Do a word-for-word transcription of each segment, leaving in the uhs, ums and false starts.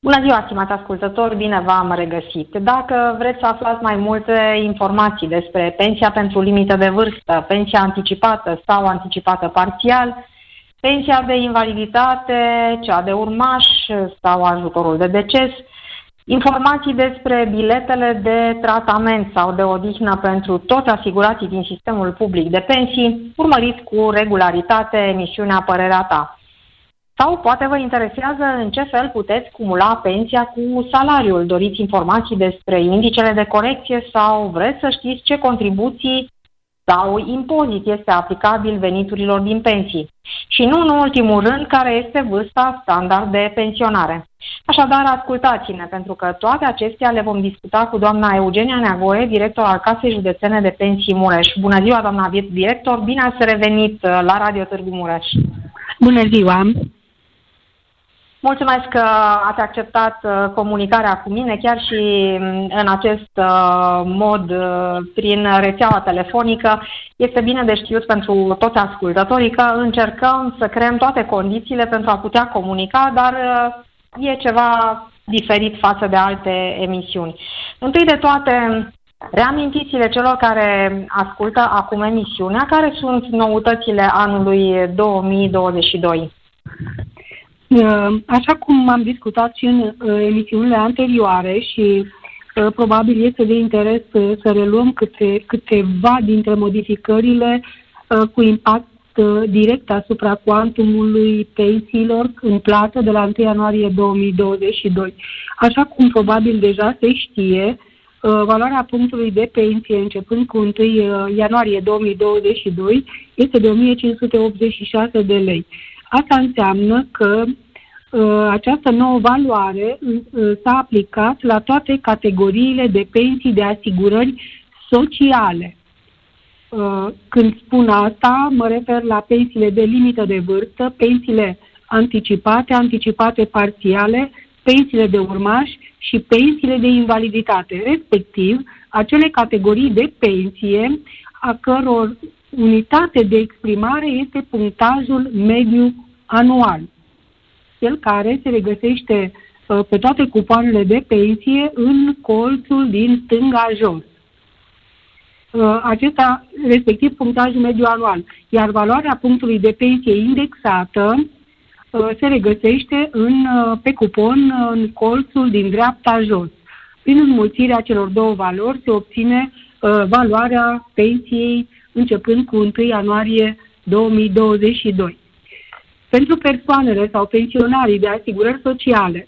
Bună ziua, stimați ascultători, bine v-am regăsit. Dacă vreți să aflați mai multe informații despre pensia pentru limită de vârstă, pensia anticipată sau anticipată parțial, pensia de invaliditate, cea de urmaș sau ajutorul de deces, informații despre biletele de tratament sau de odihnă pentru toți asigurații din sistemul public de pensii, urmăriți cu regularitate emisiunea Părerea Ta. Sau poate vă interesează în ce fel puteți cumula pensia cu salariul. Doriți informații despre indicele de corecție sau vreți să știți ce contribuții sau impozit este aplicabil veniturilor din pensii. Și nu în ultimul rând, care este vârsta standard de pensionare. Așadar, ascultați-ne, pentru că toate acestea le vom discuta cu doamna Eugenia Neagoe, director al Casei Județene de Pensii Mureș. Bună ziua, doamna director, bine ați revenit la Radio Târgu Mureș. Bună ziua! Mulțumesc că ați acceptat comunicarea cu mine, chiar și în acest mod, prin rețeaua telefonică. Este bine de știut pentru toți ascultătorii că încercăm să creăm toate condițiile pentru a putea comunica, dar e ceva diferit față de alte emisiuni. Întâi de toate, reamintiți-le celor care ascultă acum emisiunea, care sunt noutățile anului două mii douăzeci și doi. Așa cum am discutat și în emisiunile anterioare și probabil este de interes să reluăm câte, câteva dintre modificările cu impact direct asupra cuantumului pensiilor în plată de la întâi ianuarie două mii douăzeci și doi. Așa cum probabil deja se știe, valoarea punctului de pensie începând cu întâi ianuarie două mii douăzeci și doi este de o mie cinci sute optzeci și șase de lei. Asta înseamnă că uh, această nouă valoare uh, s-a aplicat la toate categoriile de pensii de asigurări sociale. Uh, când spun asta, mă refer la pensiile de limită de vârstă, pensiile anticipate, anticipate parțiale, pensiile de urmaș și pensiile de invaliditate, respectiv acele categorii de pensie a căror unitate de exprimare este punctajul mediu anual, cel care se regăsește uh, pe toate cupoanele de pensie în colțul din stânga jos. Uh, acesta, respectiv punctajul mediu anual, iar valoarea punctului de pensie indexată uh, se regăsește în, uh, pe cupon uh, în colțul din dreapta jos. Prin înmulțirea celor două valori se obține uh, valoarea pensiei începând cu întâi ianuarie două mii douăzeci și doi. Pentru persoanele sau pensionarii de asigurări sociale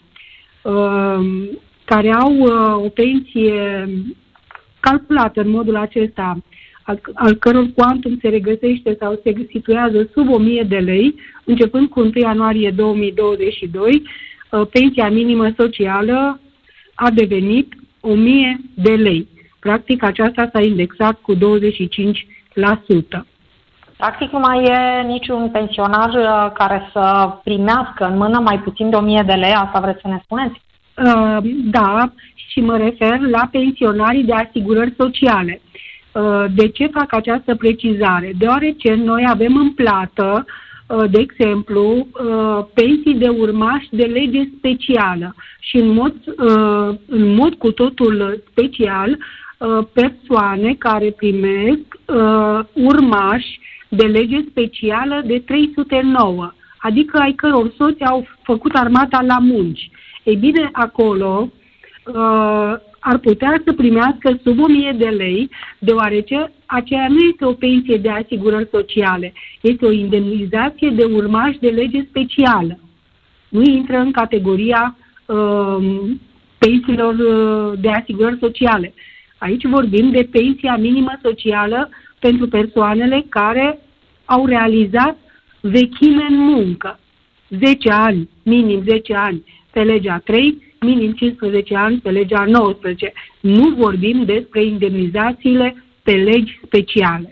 uh, care au uh, o pensie calculată în modul acesta, al, al căror quantum se regăsește sau se situează sub o mie de lei, începând cu întâi ianuarie două mii douăzeci și doi, uh, pensia minimă socială a devenit o mie de lei. Practic, aceasta s-a indexat cu douăzeci și cinci la sută. Practic nu mai e niciun pensionar uh, care să primească în mână mai puțin de o mie de lei, asta vreți să ne spuneți? Uh, da, și mă refer la pensionarii de asigurări sociale. Uh, de ce fac această precizare? Deoarece noi avem în plată, uh, de exemplu, uh, pensii de urmaș de lege specială și în mod, uh, în mod cu totul special uh, persoane care primesc uh, urmași de lege specială de trei sute nouă, adică ai căror soți au făcut armata la munci. Ei bine, acolo uh, ar putea să primească sub o mie de lei, deoarece aceea nu este o pensie de asigurări sociale, este o indemnizație de urmaș de lege specială. Nu intră în categoria uh, pensiilor uh, de asigurări sociale. Aici vorbim de pensia minimă socială pentru persoanele care au realizat vechime în muncă. zece ani, minim zece ani pe legea trei, minim cincisprezece ani pe legea nouăsprezece. Nu vorbim despre indemnizațiile pe legi speciale.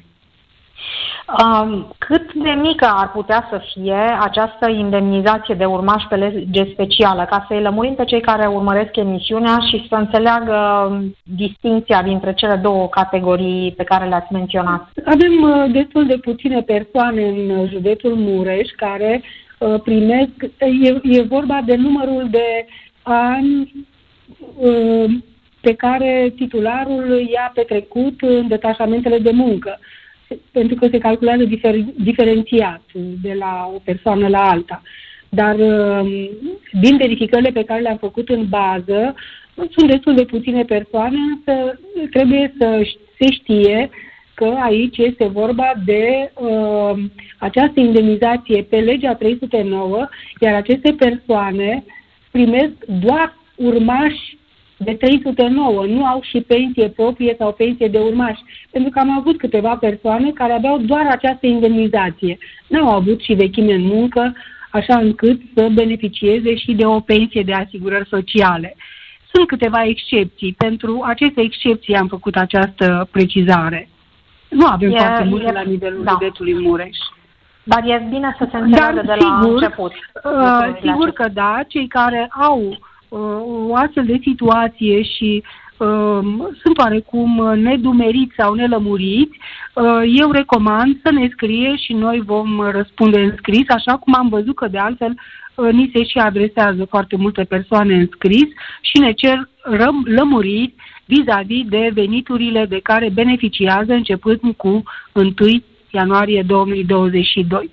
Um, cât de mică ar putea să fie această indemnizație de urmaș pe lege specială, ca să-i lămurim pe cei care urmăresc emisiunea și să înțeleagă distincția dintre cele două categorii pe care le-ați menționat? Avem uh, destul de puține persoane în județul Mureș care uh, primesc, e, e vorba de numărul de ani uh, pe care titularul i-a petrecut în detașamentele de muncă, pentru că se calculează difer- diferențiat de la o persoană la alta. Dar uh, din verificările pe care le-am făcut în bază, sunt destul de puține persoane, însă trebuie să se știe că aici este vorba de uh, această indemnizație pe legea trei sute nouă, iar aceste persoane primesc doar urmași de trei sute nouă, nu au și pensie proprie sau pensie de urmași, pentru că am avut câteva persoane care aveau doar această indemnizație. N-au avut și vechime în muncă, așa încât să beneficieze și de o pensie de asigurări sociale. Sunt câteva excepții. Pentru aceste excepții am făcut această precizare. Nu avem e, foarte multe la nivelul da. județului Mureș. Dar e bine să se înțeleagă de la sigur, început. Uh, sigur că da, cei care au uh, o astfel de situație și uh, sunt oarecum nedumeriți sau nelămuriți, uh, eu recomand să ne scrie și noi vom răspunde în scris, așa cum am văzut că de altfel uh, ni se și adresează foarte multe persoane în scris și ne cer răm- lămuriri vis-a-vis de veniturile de care beneficiază începând cu întâi ianuarie două mii douăzeci și doi.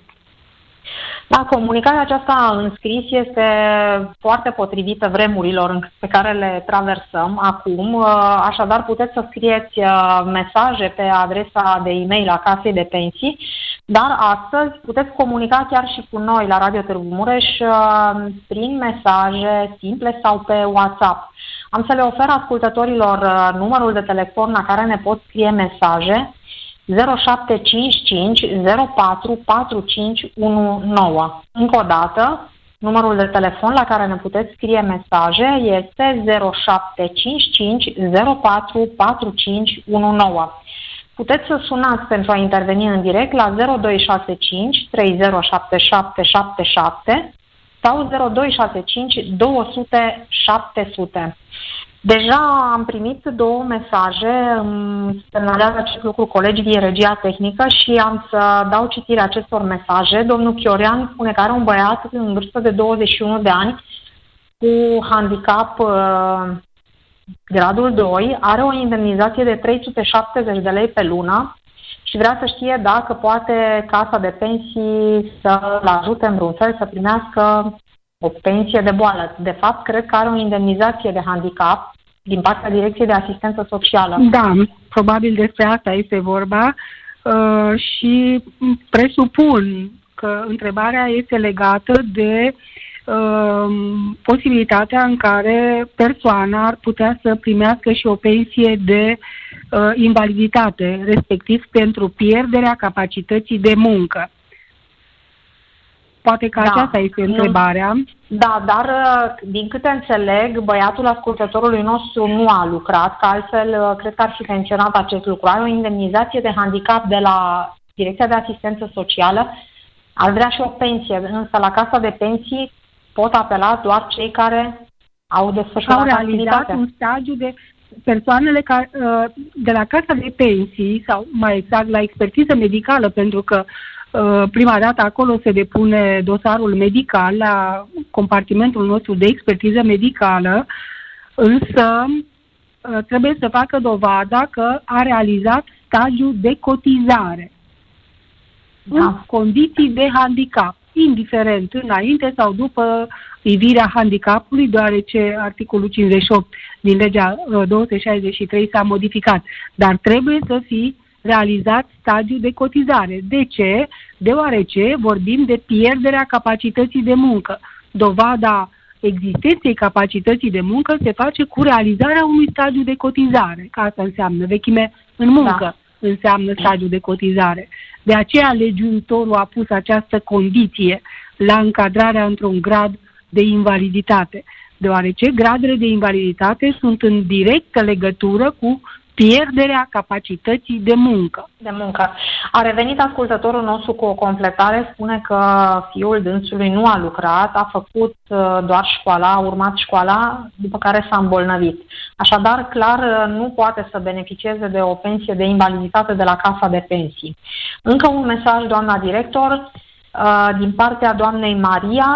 Da, comunicarea aceasta în scris este foarte potrivită vremurilor pe care le traversăm acum, așadar puteți să scrieți mesaje pe adresa de e-mail a Casei de Pensii, dar astăzi puteți comunica chiar și cu noi la Radio Târgu Mureș prin mesaje simple sau pe WhatsApp. Am să le ofer ascultătorilor numărul de telefon la care ne pot scrie mesaje zero șapte cinci cinci zero patru patru cinci unu nouă. Încă o dată, numărul de telefon la care ne puteți scrie mesaje este zero șapte cinci cinci zero patru patru cinci unu nouă. Puteți să sunați pentru a interveni în direct la zero doi șase cinci trei zero șapte șapte șapte șapte sau zero doi șase cinci două zero zero șapte zero zero. Deja am primit două mesaje, îmi semnalează acest lucru colegii din regia tehnică și am să dau citire acestor mesaje. Domnul Chiorian spune că are un băiat în vârstă de douăzeci și unu de ani cu handicap uh, gradul doi, are o indemnizație de trei sute șaptezeci de lei pe lună și vrea să știe dacă poate Casa de Pensii să-l ajute în vreun fel să primească o pensie de boală. De fapt, cred că are o indemnizație de handicap din partea Direcției de Asistență Socială. Da, probabil despre asta este vorba uh, și presupun că întrebarea este legată de uh, posibilitatea în care persoana ar putea să primească și o pensie de uh, invaliditate, respectiv pentru pierderea capacității de muncă. Poate că da. aceasta este întrebarea. Da, dar din câte înțeleg, băiatul ascultătorului nostru nu a lucrat, că altfel cred că ar fi menționat acest lucru. Are o indemnizație de handicap de la Direcția de Asistență Socială, ar vrea și o pensie, însă la Casa de Pensii pot apela doar cei care au desfășurat au realizat activitatea. Un stagiu de persoanele ca, de la Casa de Pensii, sau mai exact la expertiză medicală, pentru că prima dată acolo se depune dosarul medical la compartimentul nostru de expertiză medicală, însă trebuie să facă dovada că a realizat stagiul de cotizare da. în condiții de handicap, indiferent înainte sau după ivirea handicapului, deoarece articolul cincizeci și opt din legea două sute șaizeci și trei s-a modificat, dar trebuie să fie realizat stagiul de cotizare. De ce? Deoarece vorbim de pierderea capacității de muncă. Dovada existenței capacității de muncă se face cu realizarea unui stagiu de cotizare, că asta înseamnă vechime în muncă, da. înseamnă stagiul de cotizare. De aceea legiuitorul a pus această condiție la încadrarea într-un grad de invaliditate, deoarece gradele de invaliditate sunt în directă legătură cu pierderea capacității de muncă. De muncă. A revenit ascultătorul nostru cu o completare, spune că fiul dânsului nu a lucrat, a făcut doar școala, a urmat școala, după care s-a îmbolnăvit. Așadar, clar, nu poate să beneficieze de o pensie de invaliditate de la Casa de Pensii. Încă un mesaj, doamna director, din partea doamnei Maria.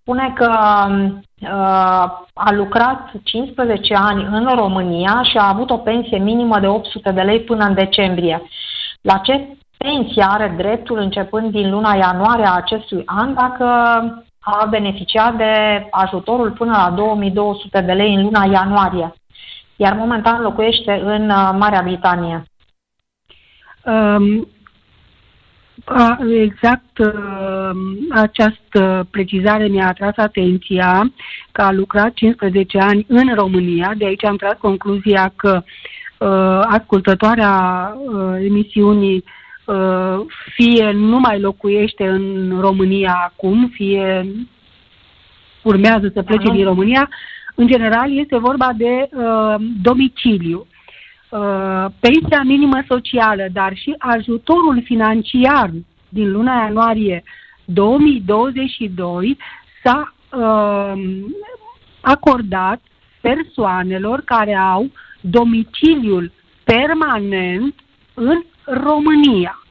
spune că uh, a lucrat cincisprezece ani în România și a avut o pensie minimă de opt sute de lei până în decembrie. La ce pensie are dreptul începând din luna ianuarie a acestui an dacă a beneficiat de ajutorul până la două mii două sute de lei în luna ianuarie, iar momentan locuiește în Marea Britanie? Um, a, exact uh, această precizare mi-a atras atenția, că a lucrat cincisprezece ani în România. De aici am tras concluzia că uh, ascultătoarea uh, emisiunii uh, fie nu mai locuiește în România acum, fie urmează să plece din România. În general este vorba de uh, domiciliu. Uh, pensia minimă socială, dar și ajutorul financiar din luna ianuarie două mii douăzeci și doi s-a uh, acordat persoanelor care au domiciliul permanent în România.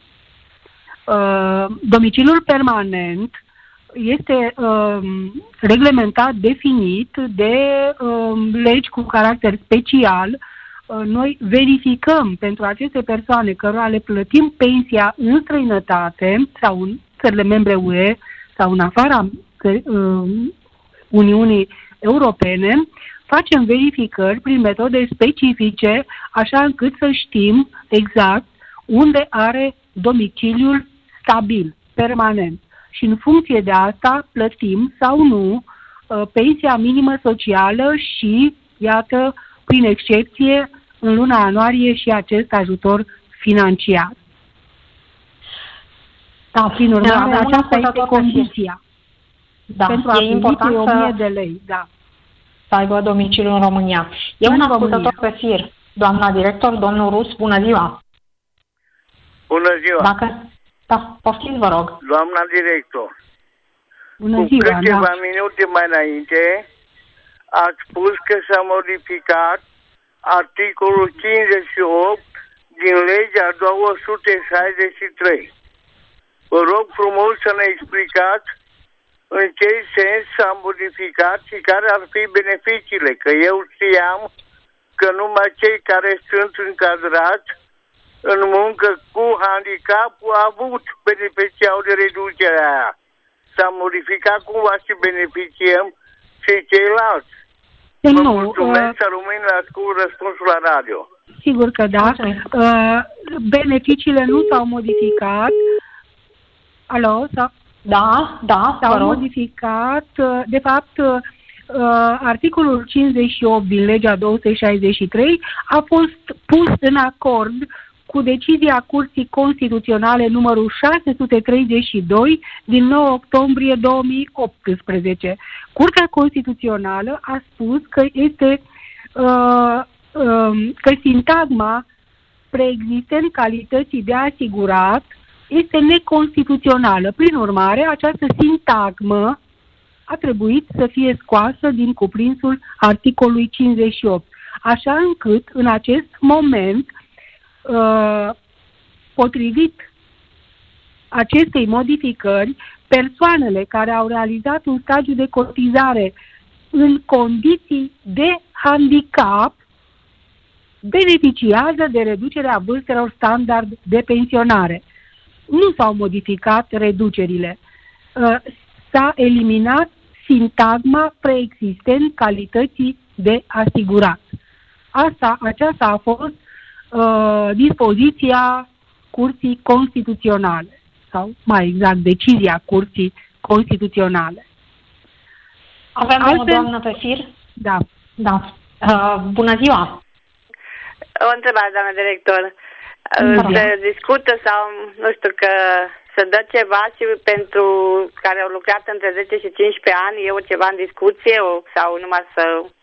Uh, domiciliul permanent este uh, reglementat, definit de uh, legi cu caracter special. Noi verificăm pentru aceste persoane cărora le plătim pensia în străinătate sau în țările membre U E sau în afara Uniunii Europene, facem verificări prin metode specifice, așa încât să știm exact unde are domiciliul stabil, permanent. Și în funcție de asta plătim sau nu pensia minimă socială și, iată, prin excepție, în luna ianuarie și acest ajutor financiar. Da, prin urmare, da, aceasta este condiția. Da, pentru e a important primi să, o mie de lei. Da. Să aibă domiciliu în România. E în un România. ascultător pe fir. Doamna director, domnul Rus, bună ziua! Bună ziua! Dacă... Da, poftiți, vă rog. Doamna director, Bună cu ziua, câteva da. minute mai înainte ați spus că s-a modificat articolul cincizeci și opt din legea două sute șaizeci și trei. Vă rog frumos să ne explicați în ce sens s-a modificat și care ar fi beneficiile, că eu știam că numai cei care sunt încadrați în muncă cu handicap au avut beneficiau de reducerea aia. S-a modificat cumva și beneficiem și ceilalți. Vă Nu, mulțumesc, uh, să rămân la scurt răspunsul la radio. sigur că da. Uh, beneficiile nu s-au modificat. Alo? S-au, Da, da, vă s-au rog. modificat. Uh, de fapt, uh, articolul cincizeci și opt din legea două sute șaizeci și trei a fost pus în acord cu decizia Curții Constituționale numărul șase sute treizeci și doi din nouă octombrie două mii optsprezece. Curtea Constituțională a spus că este uh, uh, că sintagma preexistent calității de asigurat este neconstituțională. Prin urmare, această sintagmă a trebuit să fie scoasă din cuprinsul articolului cincizeci și opt, așa încât în acest moment, potrivit acestei modificări, persoanele care au realizat un stagiu de cotizare în condiții de handicap beneficiază de reducerea vârstelor standard de pensionare. Nu s-au modificat reducerile. S-a eliminat sintagma preexistent calității de asigurat. Asta, aceasta a fost uh, dispoziția Curții Constituționale, sau mai exact decizia Curții Constituționale. Avem Altfel, o doamnă pe fir? Da. Da. Uh, bună ziua! O întrebare, doamnă director. Da. Se discută sau, nu știu, că să dă ceva și pentru care au lucrat între zece și cincisprezece ani, e o ceva în discuție o, sau numai să...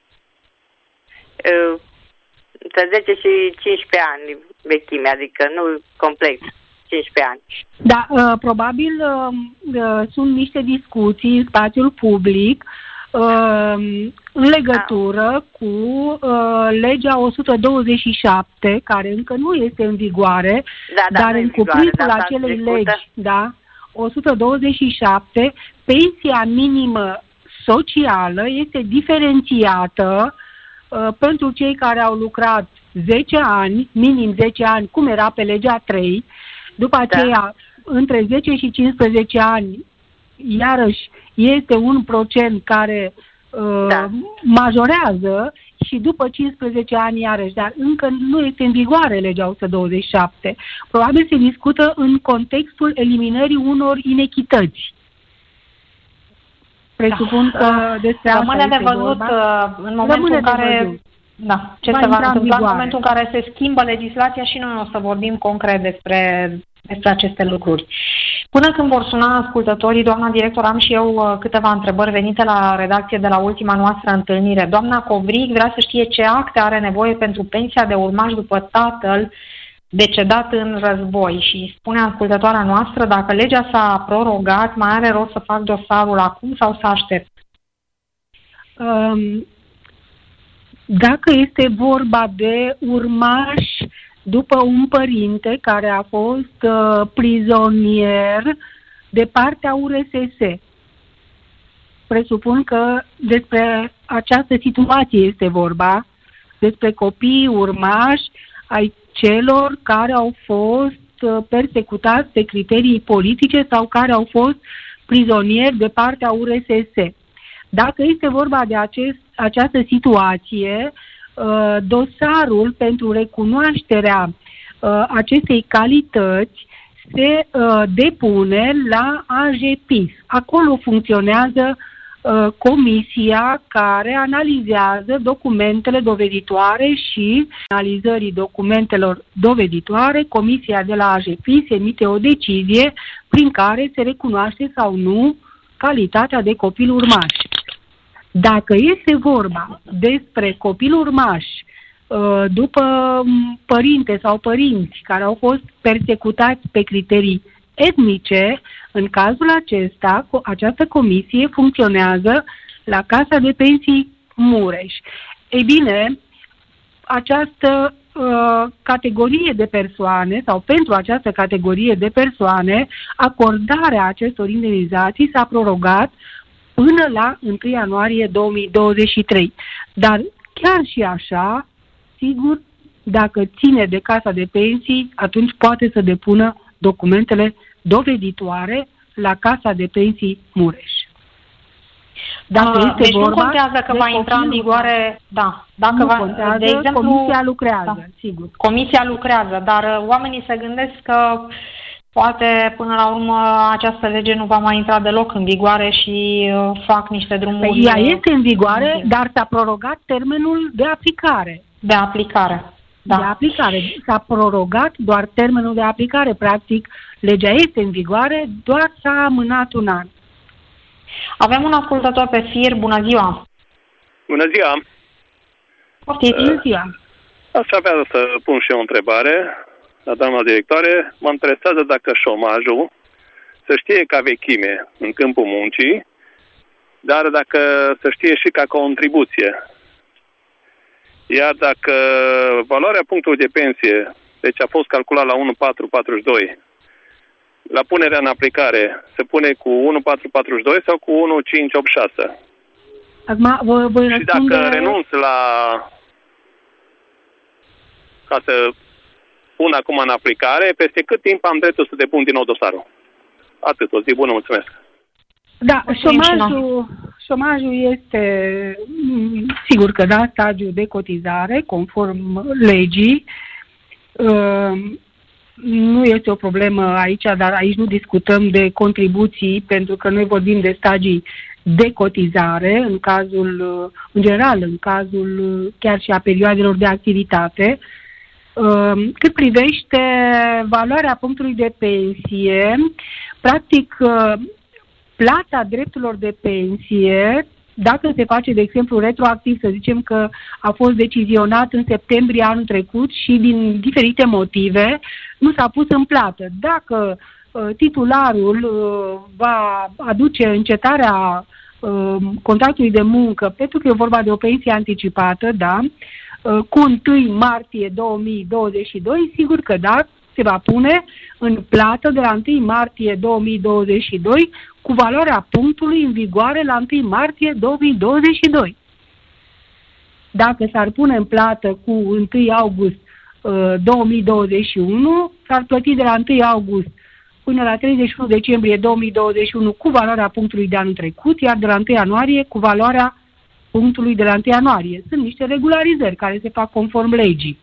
Uh, între zece și cincisprezece ani vechime, adică nu complex, cincisprezece ani. Da, uh, probabil uh, uh, sunt niște discuții în spațiul public uh, în legătură da. cu uh, legea o sută douăzeci și șapte, care încă nu este în vigoare, da, da, dar în, în cuprinsul da, acelei legi, da, o sută douăzeci și șapte, pensia minimă socială este diferențiată uh, pentru cei care au lucrat zece ani, minim zece ani, cum era pe legea trei, după aceea, da. între zece și cincisprezece ani, iarăși, este un procent care uh, da. majorează și după cincisprezece ani iarăși, dar încă nu este în vigoare legea o sută douăzeci și șapte. Probabil se discută în contextul eliminării unor inechități. Presupun da. că despre asta rămâne de văzut vorba. în momentul rămâne în care... văzut. Da, ce va se va întâmpla în momentul în care se schimbă legislația și noi o să vorbim concret despre, despre aceste lucruri. Până când vor suna ascultătorii, doamna director, am și eu câteva întrebări venite la redacție de la ultima noastră întâlnire. Doamna Covrig vrea să știe ce acte are nevoie pentru pensia de urmaș după tatăl decedat în război și spune ascultătoarea noastră dacă legea s-a prorogat, mai are rost să fac dosarul acum sau să aștept? Um... Dacă este vorba de urmaș după un părinte care a fost uh, prizonier de partea U R S S, presupun că despre această situație este vorba, despre copii urmași ai celor care au fost uh, persecutați pe criterii politice sau care au fost prizonieri de partea U R S S. Dacă este vorba de acest, această situație, dosarul pentru recunoașterea acestei calități se depune la A J P I S. Acolo funcționează comisia care analizează documentele doveditoare și analizării documentelor doveditoare, comisia de la A J P I S emite o decizie prin care se recunoaște sau nu calitatea de copil urmaș. Dacă este vorba despre copil urmaș după părinte sau părinți care au fost persecutați pe criterii etnice, în cazul acesta, această comisie funcționează la Casa de Pensii Mureș. Ei bine, această uh, categorie de persoane sau pentru această categorie de persoane, acordarea acestor indemnizații s-a prorogat până la întâi ianuarie două mii douăzeci și trei. Dar chiar și așa, sigur, dacă ține de Casa de Pensii, atunci poate să depună documentele doveditoare la Casa de Pensii Mureș. Dacă uh, este deci vorba, nu contează că va intra în vigoare, da. Dacă nu va, contează, de exemplu, comisia lucrează, da, sigur. Comisia lucrează, dar uh, oamenii se gândesc că poate, până la urmă, această lege nu va mai intra deloc în vigoare și uh, fac niște drumuri... Păi ea este în vigoare, în dar s-a prorogat termenul de aplicare. De aplicare, da. De aplicare. S-a prorogat doar termenul de aplicare. Practic, legea este în vigoare, doar s-a amânat un an. Avem un ascultător pe fir. Bună ziua! Bună ziua! Poftiți, bună ziua! Aș avea să pun și eu o întrebare la doamna directoare. Mă interesează dacă șomajul să știe ca vechime în câmpul muncii, dar dacă să știe și ca contribuție. Iar dacă valoarea punctului de pensie, deci a fost calculat la unu virgulă patru patruzeci și doi, la punerea în aplicare, se pune cu unu virgulă patru patruzeci și doi sau cu unu virgulă cinci optzeci și șase? Acum, voi, voi și răspunde... dacă renunț la... ca să pun acum în aplicare, peste cât timp am dreptul să depun din nou dosarul? Atât, o zi bună, mulțumesc. Da, șomajul, șomajul este, sigur că da, stagiu de cotizare, conform legii. Nu este o problemă aici, dar aici nu discutăm de contribuții, pentru că noi vorbim de stagii de cotizare, în cazul, în general, în cazul chiar și a perioadelor de activitate. Cât privește valoarea punctului de pensie, practic, plata drepturilor de pensie, dacă se face, de exemplu, retroactiv, să zicem că a fost decizionat în septembrie anul trecut și din diferite motive nu s-a pus în plată. Dacă uh, titularul uh, va aduce încetarea uh, contractului de muncă, pentru că e vorba de o pensie anticipată, da, uh, cu întâi martie două mii douăzeci și doi, sigur că da, se va pune în plată de la întâi martie două mii douăzeci și doi cu valoarea punctului în vigoare la întâi martie două mii douăzeci și doi. Dacă s-ar pune în plată cu întâi august uh, două mii douăzeci și unu, s-ar plăti de la întâi august până la treizeci și unu decembrie două mii douăzeci și unu cu valoarea punctului de anul trecut, iar de la întâi ianuarie cu valoarea punctului de la întâi ianuarie. Sunt niște regularizări care se fac conform legii.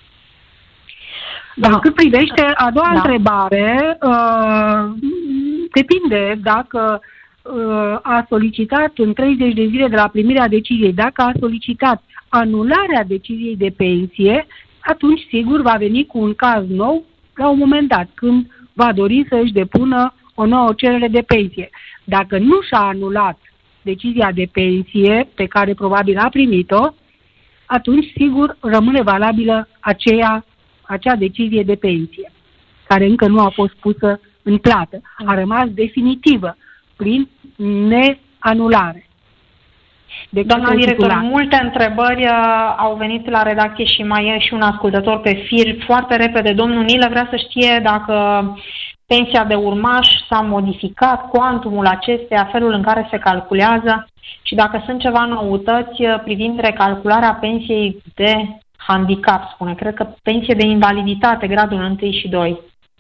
Dar cât privește a doua da. întrebare, uh, depinde dacă uh, a solicitat în treizeci de zile de la primirea deciziei, dacă a solicitat anularea deciziei de pensie, atunci sigur va veni cu un caz nou la un moment dat, când va dori să își depună o nouă cerere de pensie. Dacă nu și-a anulat decizia de pensie pe care probabil a primit-o, atunci sigur rămâne valabilă aceea, acea decizie de pensie, care încă nu a fost pusă în plată. A rămas definitivă prin neanulare. Doamna director, multe întrebări uh, au venit la redacție și mai e și un ascultător pe fir. Foarte repede, domnul Nilă vrea să știe dacă pensia de urmaș s-a modificat, cuantumul acesteia, felul în care se calculează și dacă sunt ceva noutăți privind recalcularea pensiei de handicap, spune. Cred că pensie de invaliditate, gradul unu și doi.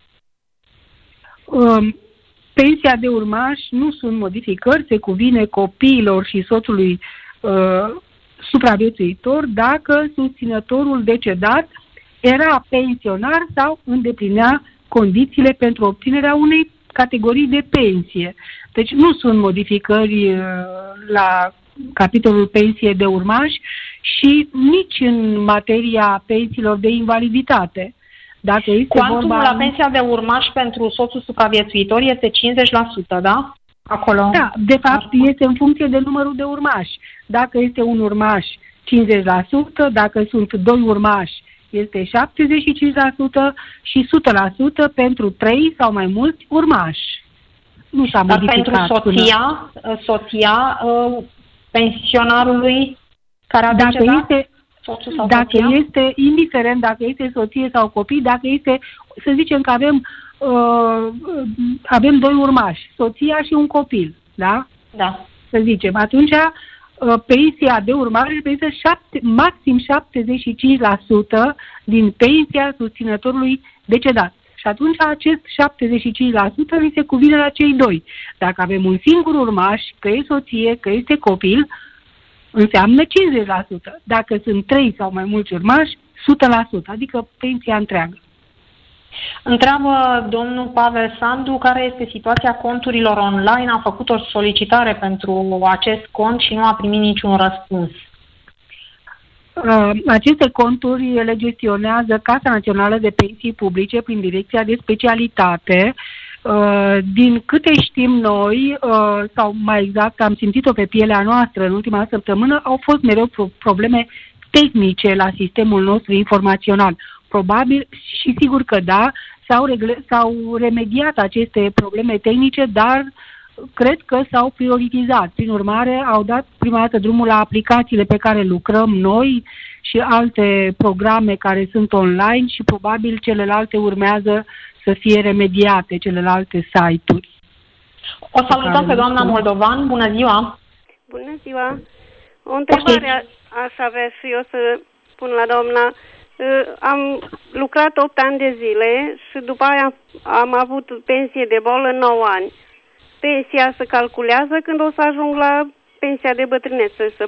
Um. Pensia de urmaș nu sunt modificări, se cuvine copiilor și soțului uh, supraviețuitor dacă susținătorul decedat era pensionar sau îndeplinea condițiile pentru obținerea unei categorii de pensie. Deci nu sunt modificări uh, la capitolul pensie de urmaș și nici în materia pensiilor de invaliditate. Dacă este cuantumul vorba... la pensia de urmaș pentru soțul supraviețuitor este cincizeci la sută, da? Acolo. Da, de fapt este în funcție de numărul de urmași. Dacă este un urmaș, cincizeci la sută, dacă sunt doi urmași, este șaptezeci și cinci la sută și o sută la sută pentru trei sau mai mulți urmași. Nu s-a Dar modificat. pentru soția, până... soția pensionarului care a dacă decedat? Este... Dacă soția? Este, indiferent dacă este soție sau copii, dacă este, să zicem că avem, uh, avem doi urmași, soția și un copil, da? Da. Să zicem, atunci uh, pensia de urmare reprezintă șapte, maxim șaptezeci și cinci la sută din pensia susținătorului decedat. Și atunci acest șaptezeci și cinci la sută îi se cuvine la cei doi. Dacă avem un singur urmaș, că e soție, că este copil, înseamnă cincizeci la sută. Dacă sunt trei sau mai mulți urmași, o sută la sută, adică pensia întreagă. Întreabă domnul Pavel Sandu care este situația conturilor online. A făcut o solicitare pentru acest cont și nu a primit niciun răspuns. Uh, aceste conturi le gestionează Casa Națională de Pensii Publice prin Direcția de Specialitate. Uh, din câte știm noi, uh, sau mai exact am simțit-o pe pielea noastră în ultima săptămână, au fost mereu pro- probleme tehnice la sistemul nostru informațional. Probabil și sigur că da, s-au, regle- s-au remediat aceste probleme tehnice, dar cred că s-au prioritizat. Prin urmare, au dat prima dată drumul la aplicațiile pe care lucrăm noi și alte programe care sunt online și probabil celelalte urmează să fie remediate, celelalte site-uri. O salutăm pe doamna Moldovan. Bună ziua! Bună ziua! O întrebare aș avea și eu să pun la doamna. Am lucrat opt ani de zile și după aia am avut pensie de bolă nouă ani. Pensia se calculează când o să ajung la pensia de bătrânețe? Să...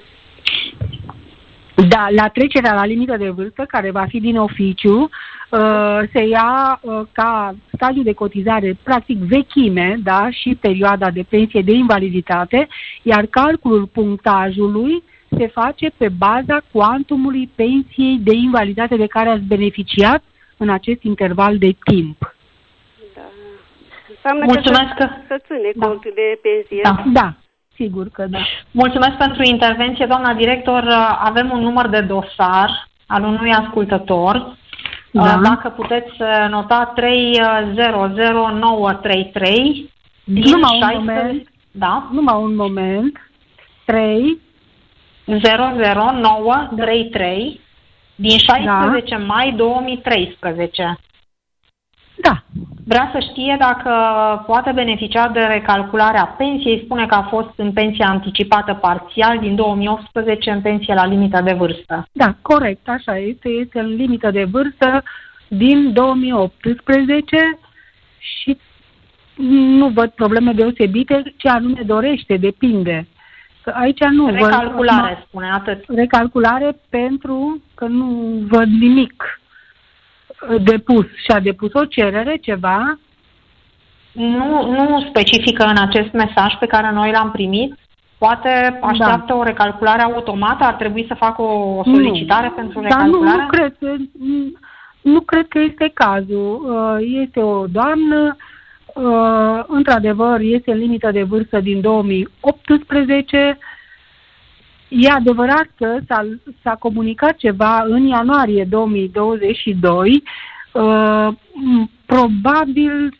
Da, la trecerea la limită de vârstă, care va fi din oficiu, se ia ca stadiu de cotizare, practic vechime, da, și perioada de pensie de invaliditate, iar calculul punctajului se face pe baza cuantumului pensiei de invaliditate de care ați beneficiat în acest interval de timp. Da. Înseamnă Mulțumesc că să, să ține da. contul de pensie. Da, da, sigur că da. Mulțumesc pentru intervenție, doamna director. Avem un număr de dosar al unui ascultător. Da. Dacă puteți nota trei zero zero nouă trei trei. Numai un moment. Da, numai un moment. trei zero zero nouă trei trei din șaisprezece da. mai două mii treisprezece. Da. Vrea să știe dacă poate beneficia de recalcularea pensiei. Spune că a fost în pensie anticipată parțial din două mii optsprezece în pensie la limită de vârstă. Da, corect, așa este. Este în limită de vârstă din două mii optsprezece și nu văd probleme deosebite. Ce anume dorește, depinde. Că aici nu Recalculare, văd, spune, atât. Recalculare pentru că nu văd nimic depus. Și-a depus o cerere, ceva? Nu, nu specifică în acest mesaj pe care noi l-am primit. Poate așteaptă da. o recalculare automată, ar trebui să facă o solicitare nu. pentru recalculare? Dar nu, nu, cred, nu, nu cred că este cazul. Este o doamnă, într-adevăr este în limită de vârstă din două mii optsprezece. E adevărat că s-a, s-a comunicat ceva în ianuarie două mii douăzeci și doi. Uh, probabil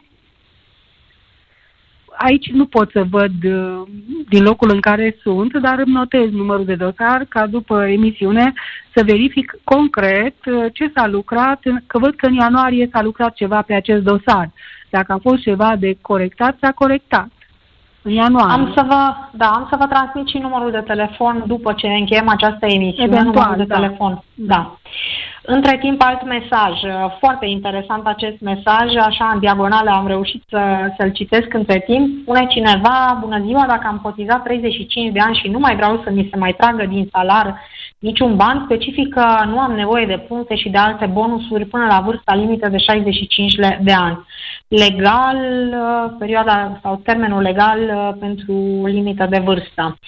aici nu pot să văd uh, din locul în care sunt, dar îmi notez numărul de dosar ca după emisiune să verific concret uh, ce s-a lucrat, că văd că în ianuarie s-a lucrat ceva pe acest dosar. Dacă a fost ceva de corectat, s-a corectat. În ianuarie. Am să vă, da, am să vă transmit și numărul de telefon după ce încheiem această emisiune. Eventual, numărul de da. telefon. Da. Între timp, alt mesaj. Foarte interesant acest mesaj. Așa, în diagonală, am reușit să, să-l citesc între timp. Spune cineva: bună ziua, dacă am cotizat treizeci și cinci de ani și nu mai vreau să mi se mai tragă din salar niciun ban, specific că nu am nevoie de puncte și de alte bonusuri până la vârsta limită de șaizeci și cinci de ani. Legal, perioada sau termenul legal pentru limită de vârstă.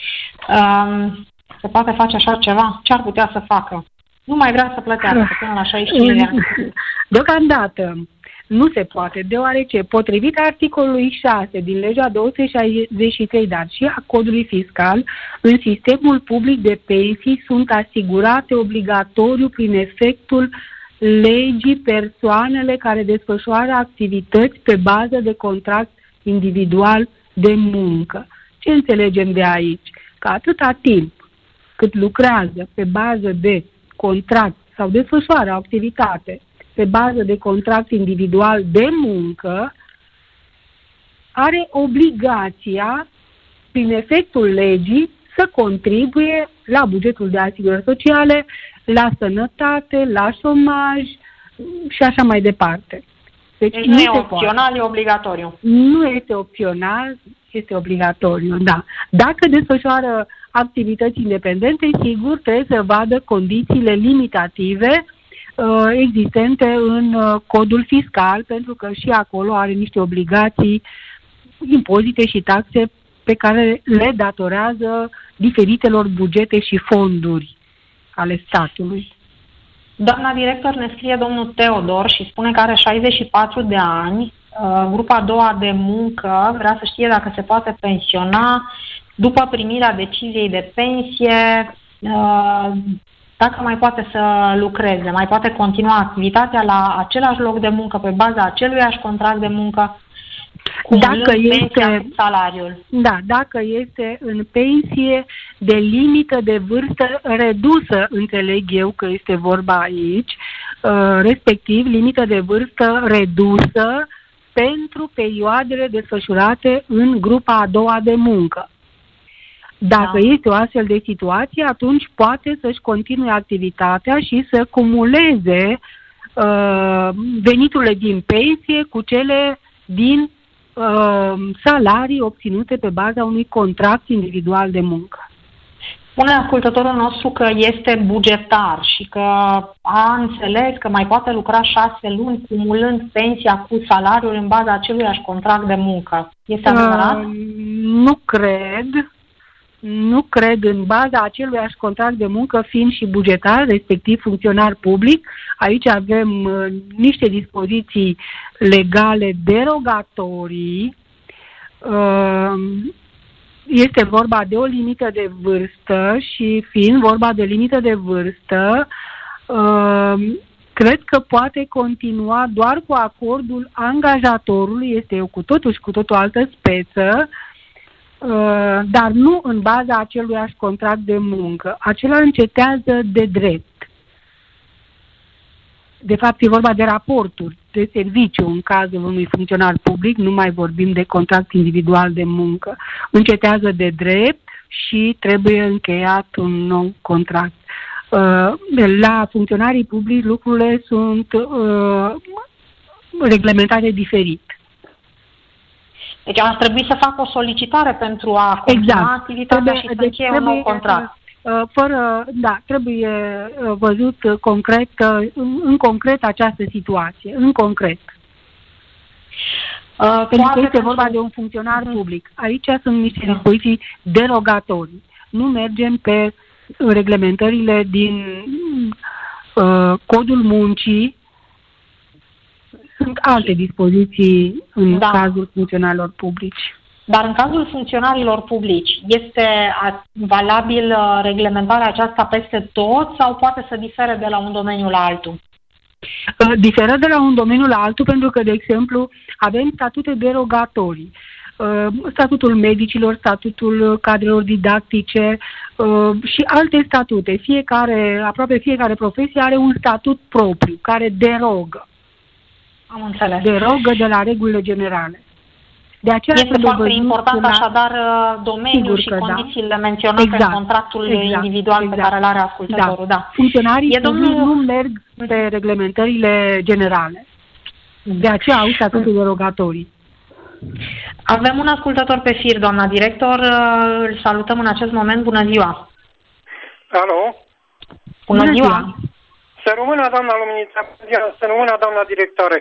Se poate face așa ceva? Ce ar putea să facă? Nu mai vrea să plătească până la șaizeci și cinci de ani. Deocamdată nu se poate, deoarece, potrivit articolului șase din legea două sute șaizeci și trei, dar și a codului fiscal, în sistemul public de pensii sunt asigurate obligatoriu prin efectul legii persoanele care desfășoară activități pe bază de contract individual de muncă. Ce înțelegem de aici? Că atâta timp cât lucrează pe bază de contract sau desfășoară activitate pe bază de contract individual de muncă, are obligația, prin efectul legii, să contribuie la bugetul de asigurări sociale, la sănătate, la șomaj și așa mai departe. Deci, deci nu, nu e opțional, e obligatoriu. Nu este opțional, este obligatoriu, da. Dacă desfășoară activități independente, sigur trebuie să vadă condițiile limitative uh, existente în uh, codul fiscal, pentru că și acolo are niște obligații, impozite și taxe pe care le datorează diferitelor bugete și fonduri ale statului. Doamna director, ne scrie domnul Teodor și spune că are șaizeci și patru de ani, grupa a doua de muncă, vrea să știe dacă se poate pensiona după primirea deciziei de pensie, dacă mai poate să lucreze, mai poate continua activitatea la același loc de muncă, pe baza aceluiași contract de muncă, dacă este salariul. Da, dacă este în pensie de limită de vârstă redusă, înțeleg eu că este vorba aici, respectiv limită de vârstă redusă pentru perioadele desfășurate în grupa a doua de muncă. Dacă da. este o astfel de situație, atunci poate să-și continue activitatea și să cumuleze uh, veniturile din pensie cu cele din uh, salarii obținute pe baza unui contract individual de muncă. Spune ascultătorul nostru că este bugetar și că a înțeles că mai poate lucra șase luni cumulând pensia cu salariul în baza aceluiași contract de muncă. Este adevărat? Uh, nu cred. Nu cred în baza aceluiași contract de muncă, fiind și bugetar, respectiv funcționar public. Aici avem uh, niște dispoziții legale derogatorii. Uh, este vorba de o limită de vârstă și fiind vorba de limită de vârstă, uh, cred că poate continua doar cu acordul angajatorului, este cu totul și cu totul altă speță, Uh, dar nu în baza aceluiași contract de muncă. Acela încetează de drept. de fapt e vorba de raporturi de serviciu în cazul unui funcționar public, nu mai vorbim de contract individual de muncă, încetează de drept și trebuie încheiat un nou contract. La funcționarii publici lucrurile sunt reglementate diferit. Deci ar trebui să fac o solicitare pentru a continua exact. activitatea trebuie, și să deci încheie un nou contract. Fără, da, trebuie văzut concret, în, în concret această situație, în concret. Uh, pentru că este vorba de un funcționar uh-huh. public. Aici sunt niște da. dispoziții derogatorii. Nu mergem pe reglementările din uh, codul muncii. Sunt alte dispoziții în da. cazul funcționarilor publici. Dar în cazul funcționarilor publici, este valabil reglementarea aceasta peste tot sau poate să difere de la un domeniu la altul? Diferă de la un domeniu la altul pentru că, de exemplu, avem statute derogatorii. Statutul medicilor, statutul cadrelor didactice și alte statute. Fiecare, aproape fiecare profesie are un statut propriu care derogă. Am înțeles. Derogă de la regulile generale. De aceea este foarte important la... așadar domeniul și condițiile da. menționate exact. în contractul exact. individual exact. pe care îl are ascultătorul. Da. Da. Funcționarii e domnul... nu merg pe reglementările generale. De aceea au statutul derogatorii. Avem un ascultător pe fir, doamna director. Îl salutăm în acest moment. Bună ziua! Alo? Bună, Bună ziua! ziua. Să rămână, doamna Luminița, să rămână, doamna directoare.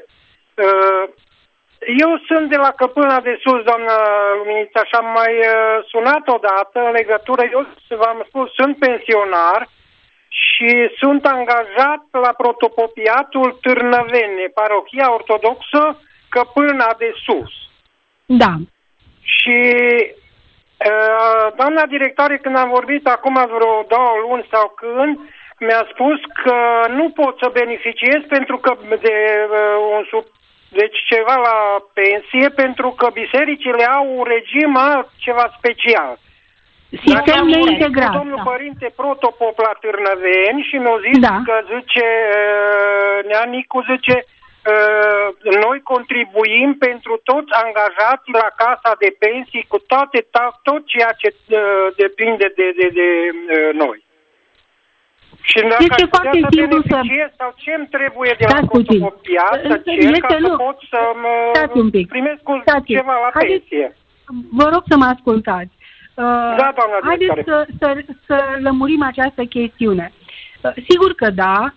Eu sunt de la Căpâna de Sus, doamna Luminița, și am mai sunat odată în legătură. Eu v-am spus, sunt pensionar și sunt angajat la protopopiatul Târnăvene, parohia ortodoxă Căpâna de Sus. Da. Și doamna directoare, când am vorbit acum vreo două luni sau când, mi-a spus că nu pot să beneficiez pentru că de uh, un sub, deci ceva la pensie, pentru că bisericile au un regim ceva special. Sistem neintegrat. Domnul da. părinte protopop la Târnăveni și mi-a zis da. că zice, uh, Nea Nicu zice, uh, noi contribuim pentru toți angajați la casa de pensii cu toate, tot ceea ce uh, depinde de, de, de uh, noi. Și dacă este foarte simplu să... sau ce îmi trebuie de la protopopiat să cer ca să pot să primesc ceva la Haideți, pensie. Vă rog să mă ascultați. Da, doamna Haideți să, să, să lămurim această chestiune. Sigur că da,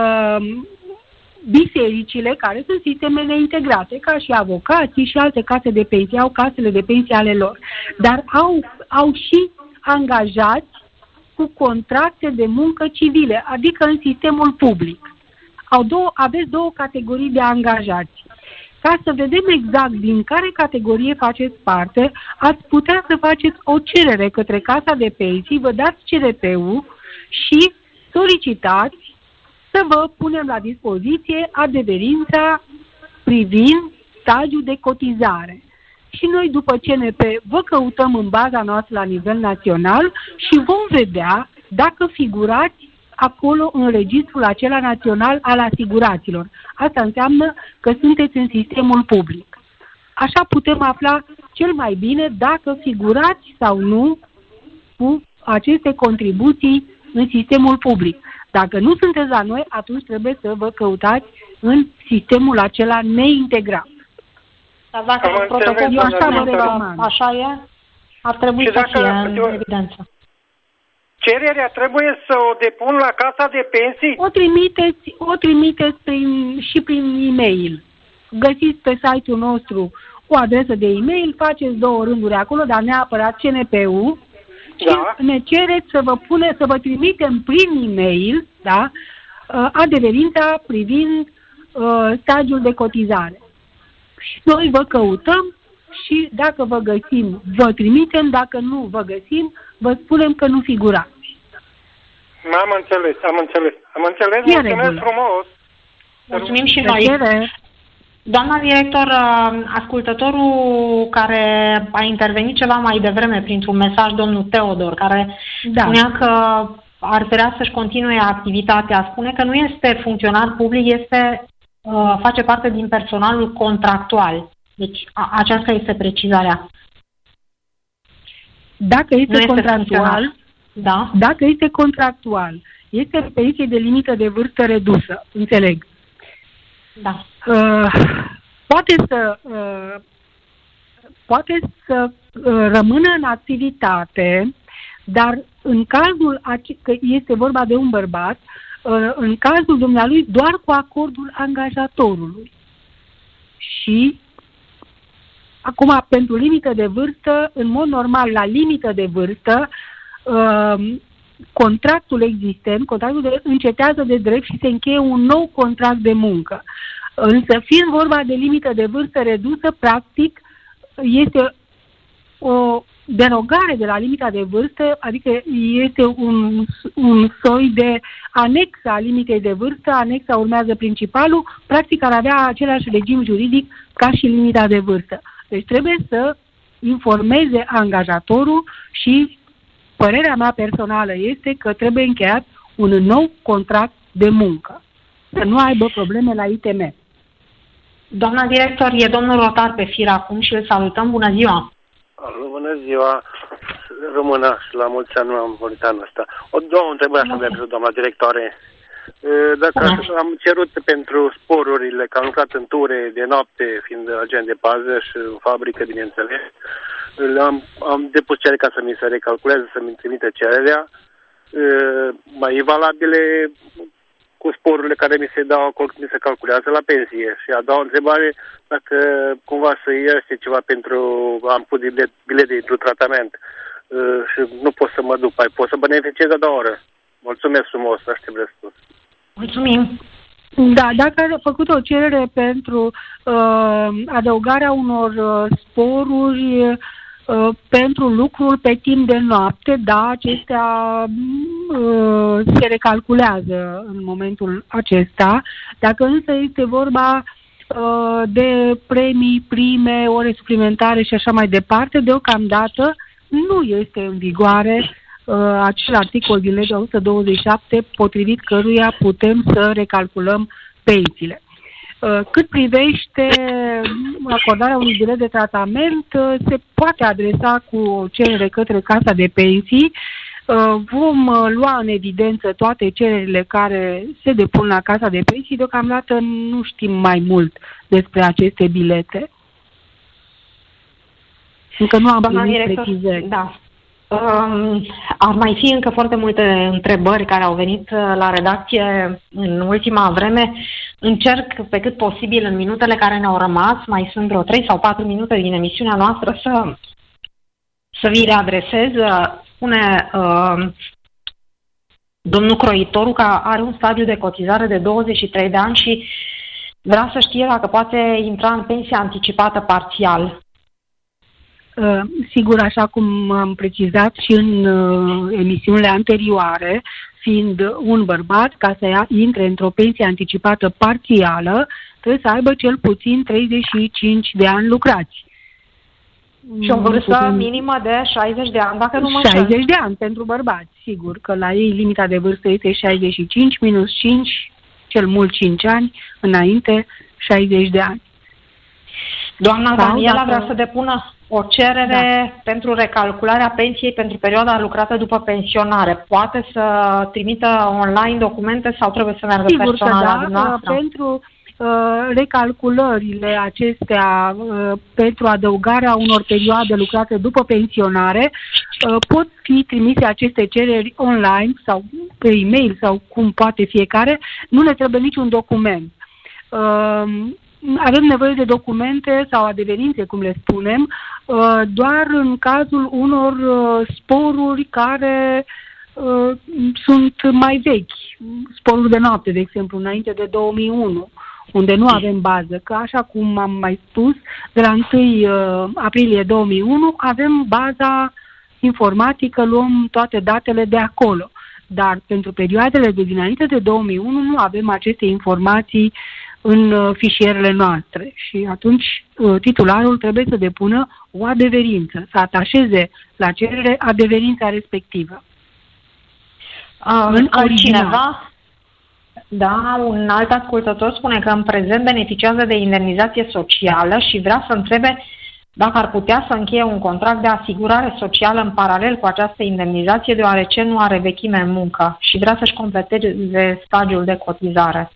bisericile, care sunt sisteme neintegrate, ca și avocații și alte case de pensie, au casele de pensie ale lor, dar au, au și angajați cu contracte de muncă civile, adică în sistemul public. Au două, aveți două categorii de angajați. Ca să vedem exact din care categorie faceți parte, ați putea să faceți o cerere către Casa de Pensii, vă dați C R P-ul și solicitați să vă punem la dispoziție adeverința privind stagiul de cotizare. Și noi, după C N P, vă căutăm în baza noastră la nivel național și vom vedea dacă figurați acolo în registrul acela național al asiguraților. Asta înseamnă că sunteți în sistemul public. Așa putem afla cel mai bine dacă figurați sau nu cu aceste contribuții în sistemul public. Dacă nu sunteți la noi, atunci trebuie să vă căutați în sistemul acela neintegrat. Dar dacă protocolul așa vă recomand, așa e, ar trebui și să fie în evidență. Cererea trebuie să o depun la Casa de Pensii? O trimiteți, o trimiteți prin, și prin e-mail. Găsiți pe site-ul nostru o adresă de e-mail, faceți două rânduri acolo, dar neapărat C N P-ul da. și ne cereți să vă pune, să vă trimitem prin e-mail, da, adeverința privind uh, stagiul de cotizare. Și noi vă căutăm și dacă vă găsim, vă trimitem, dacă nu vă găsim, vă spunem că nu figurați. Am înțeles, am înțeles. Am înțeles, e mulțumesc regulă. frumos. Mulțumim și noi. Doamna director, ascultătorul care a intervenit ceva mai devreme printr-un mesaj, domnul Teodor, care da. spunea că ar vrea să-și continue activitatea. Spune că nu este funcționar public, este, uh, face parte din personalul contractual. Deci a, aceasta este precizarea. Dacă este, este contractual, da? Dacă este contractual, este pe pensie de limită de vârstă redusă, înțeleg. Da. Uh, poate să uh, poate să uh, rămână în activitate, dar în cazul că este vorba de un bărbat, uh, în cazul dumnealui doar cu acordul angajatorului. Și acum, pentru limită de vârstă, în mod normal, la limită de vârstă, uh, contractul existent, contractul de, încetează de drept și se încheie un nou contract de muncă. Însă, fiind vorba de limită de vârstă redusă, practic, este o derogare de la limita de vârstă, adică este un, un soi de anexă a limitei de vârstă, anexa urmează principalul, practic ar avea același regim juridic ca și limita de vârstă. Deci trebuie să informeze angajatorul și părerea mea personală este că trebuie încheiat un nou contract de muncă, să nu aibă probleme la I T M. Doamna director, e domnul Rotar pe fir acum și îl salutăm. Bună ziua! Alo, bună ziua! Română și la mulți ani am vorbit anul ăsta. O două întrebări aș avea, doamna directoare. Dacă am cerut pentru sporurile, că am lucrat în ture de noapte, fiind agent de pază și în fabrică, bineînțeles, am, am depus cerere ca să mi se recalculeze, să mi trimite cererea. Mai e valabile cu sporurile care mi se dau acolo când mi se calculează la pensie. Și a doua întrebare, dacă cumva să iese ceva pentru, am pus bilet, bilet de tratament și nu pot să mă duc, mai pot să beneficiez a doua oră. Mulțumesc frumos, aștept răspuns. Mulțumim. Da, dacă ai făcut o cerere pentru uh, adăugarea unor uh, sporuri uh, pentru lucruri pe timp de noapte, da, acestea uh, se recalculează în momentul acesta. Dacă însă este vorba uh, de premii, prime, ore suplimentare și așa mai departe, deocamdată nu este în vigoare uh, acel articol din legea o sută douăzeci și șapte potrivit căruia putem să recalculăm pensiile. Uh, cât privește acordarea unui bilet de tratament, uh, se poate adresa cu o cerere către Casa de Pensii. Uh, vom uh, lua în evidență toate cererile care se depun la Casa de Pensii. Deocamdată nu știm mai mult despre aceste bilete. Încă nu am primit precizări. Da. Um, ar mai fi încă foarte multe întrebări care au venit la redacție în ultima vreme. Încerc pe cât posibil în minutele care ne-au rămas, mai sunt vreo trei sau patru minute din emisiunea noastră, să, să vi le adresez. Spune uh, domnul Croitoru că are un stadiu de cotizare de douăzeci și trei de ani și vrea să știe dacă poate intra în pensie anticipată parțial. Uh, sigur, așa cum am precizat și în uh, emisiunile anterioare, fiind un bărbat, ca să ia, intre într-o pensie anticipată parțială, trebuie să aibă cel puțin treizeci și cinci de ani lucrați. Și o vârstă putem... minimă de șaizeci de ani, dacă nu mă înșel. șaizeci de ani pentru bărbați, sigur, că la ei limita de vârstă este șaizeci și cinci minus cinci, cel mult cinci ani, înainte șaizeci de ani. Doamna Daniela dacă... vrea să depună o cerere da. pentru recalcularea pensiei pentru perioada lucrată după pensionare. Poate să trimită online documente sau trebuie să meargă Sigur personal că da, la dumneavoastră? Pentru uh, recalculările acestea, uh, pentru adăugarea unor perioade lucrate după pensionare, uh, pot fi trimise aceste cereri online sau pe e-mail sau cum poate fiecare. Nu ne trebuie niciun document. Uh, Avem nevoie de documente sau adeverințe, cum le spunem, doar în cazul unor sporuri care sunt mai vechi. Sporuri de noapte, de exemplu, înainte de două mii unu, unde nu avem bază. Că așa cum am mai spus, de la întâi aprilie două mii unu avem baza informatică, luăm toate datele de acolo. Dar pentru perioadele de dinainte de două mii unu nu avem aceste informații în fișierele noastre și atunci titularul trebuie să depună o adeverință, să atașeze la cerere adeverința respectivă. Uh, altcineva? Da, un alt ascultător spune că în prezent beneficiază de indemnizație socială și vrea să întrebe dacă ar putea să încheie un contract de asigurare socială în paralel cu această indemnizație, deoarece nu are vechime în muncă și vrea să-și completeze stagiul de cotizare.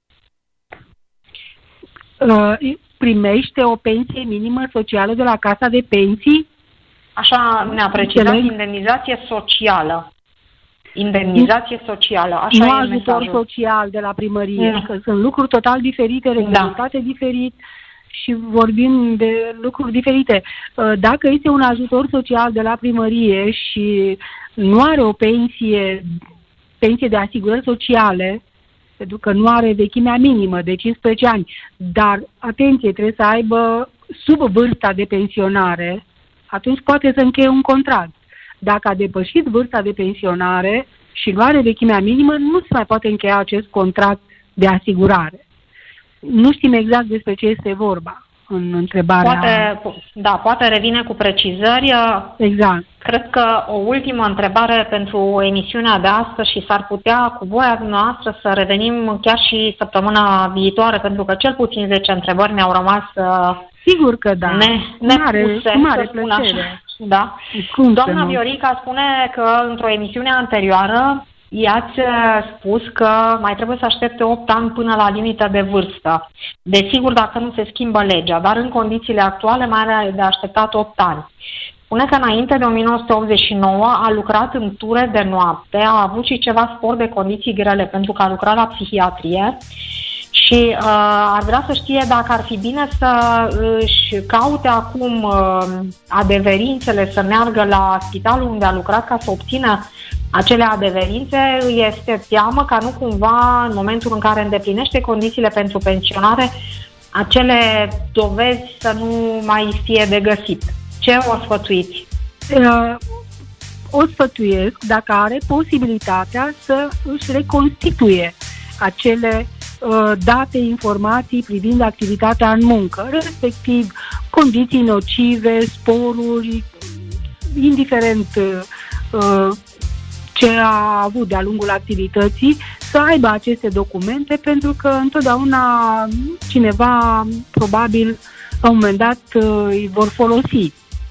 Uh, primește o pensie minimă socială de la Casa de Pensii? Așa ne-a precizat, indemnizație socială. Indemnizație socială, așa nu e ajutor mesajul. social de la primărie, mm. că sunt lucruri total diferite, reglementate da. diferit și vorbim de lucruri diferite. Dacă este un ajutor social de la primărie și nu are o pensie, pensie de asigurări sociale, pentru că nu are vechimea minimă de cincisprezece ani, dar, atenție, trebuie să aibă sub vârsta de pensionare, atunci poate să încheie un contract. Dacă a depășit vârsta de pensionare și nu are vechimea minimă, nu se mai poate încheia acest contract de asigurare. Nu știm exact despre ce este vorba în întrebarea. Poate, da, poate revine cu precizări. Exact. Cred că o ultimă întrebare pentru emisiunea de astăzi și s-ar putea cu voia dumneavoastră să revenim chiar și săptămâna viitoare, pentru că cel puțin zece întrebări mi-au rămas Sigur că da. Ne, nepuse, cu mare plăcere. Da. Doamna Viorica spune că într-o emisiune anterioară i-ați spus că mai trebuie să aștepte opt ani până la limită de vârstă. Desigur, dacă nu se schimbă legea, dar în condițiile actuale mai are de așteptat opt ani. Spune că înainte de o mie nouă sute optzeci și nouă a lucrat în ture de noapte, a avut și ceva spor de condiții grele pentru că a lucrat la psihiatrie și uh, ar vrea să știe dacă ar fi bine să își caute acum uh, adeverințele, să meargă la spitalul unde a lucrat ca să obțină acele adeverințe. Îi este teamă ca nu cumva, în momentul în care îndeplinește condițiile pentru pensionare, acele dovezi să nu mai fie de găsit. Ce o sfătuiți? Uh, o sfătuiesc dacă are posibilitatea să își reconstituie acele uh, date, informații privind activitatea în muncă, respectiv condiții nocive, sporuri, indiferent uh, ce a avut de-a lungul activității, să aibă aceste documente, pentru că întotdeauna cineva, probabil, la un moment dat, îi vor folosi.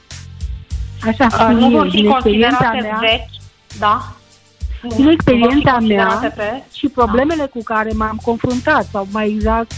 Așa, uh, nu vor fi considerate mea, vechi, da? Din experiența mea pe... și problemele cu care m-am confruntat, sau mai exact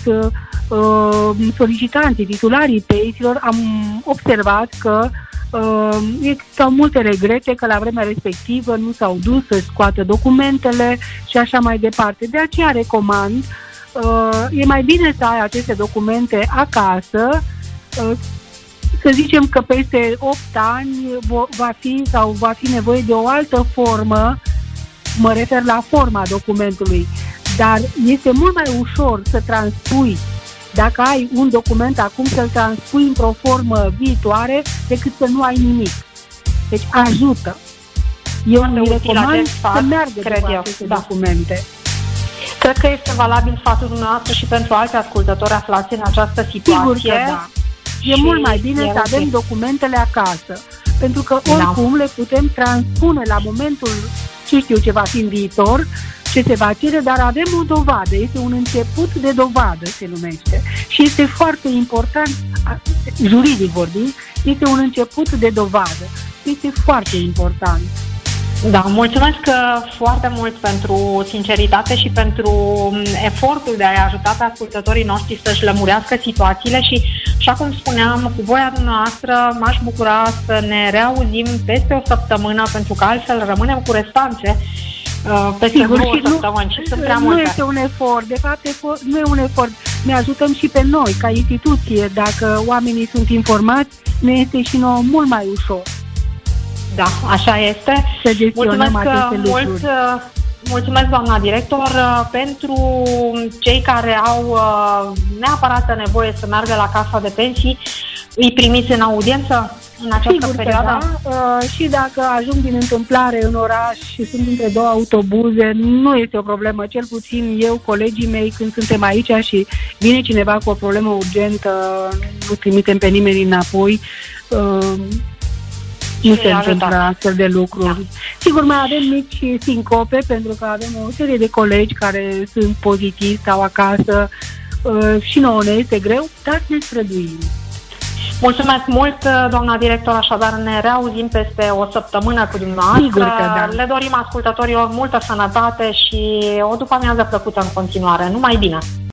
uh, solicitanții, titularii pensiilor, am observat că uh, existau multe regrete că la vremea respectivă nu s-au dus să scoată documentele și așa mai departe. De aceea recomand, uh, e mai bine să ai aceste documente acasă, uh, să zicem că peste opt ani va fi sau va fi nevoie de o altă formă, mă refer la forma documentului, dar este mult mai ușor să transpui, dacă ai un document acum, să-l transpui într-o formă viitoare decât să nu ai nimic. Deci ajută. Eu îmi recomand să meargă după aceste da. documente. Cred că este valabil sfatul dumneavoastră și pentru alți ascultători aflați în această situație. Sigur că da. E mult mai bine să avem okay. documentele acasă, pentru că oricum da. le putem transpune la momentul, ce știu ce va fi în viitor, ce se va cere, dar avem o dovadă, este un început de dovadă, se numește. Și este foarte important, juridic vorbind, este un început de dovadă. Este foarte important. Da, mulțumesc foarte mult pentru sinceritate și pentru efortul de a-i ajuta pe ascultătorii noștri să-și lămurească situațiile și, așa cum spuneam, cu voia dumneavoastră m-aș bucura să ne reauzim peste o săptămână, pentru că altfel rămânem cu restanțe uh, peste Sigur, două săptămâni și sunt prea nu multe. Nu este un efort, de fapt efort, nu e un efort, ne ajutăm și pe noi ca instituție, dacă oamenii sunt informați, ne este și nouă mult mai ușor. Da, așa este. Mulțumesc mult, mulțumesc doamna director, pentru cei care au neapărat nevoie să meargă la casa de pensii. Îi primiți în audiență în această Sigur perioadă? Că da. Și dacă ajung din întâmplare în oraș și sunt între două autobuze, nu este o problemă. Cel puțin eu, colegii mei, când suntem aici și vine cineva cu o problemă urgentă, nu trimitem pe nimeni înapoi. nu se întâmplă astfel de lucruri. Da. Sigur, mai avem mici sincope, pentru că avem o serie de colegi care sunt pozitivi, stau acasă uh, și nouă ne este greu, dar ne străduim. Mulțumesc mult, doamna director, așadar ne reauzim peste o săptămână cu dumneavoastră. Sigur că da. Le dorim ascultătorilor multă sănătate și o după-amiază plăcută în continuare. Numai bine!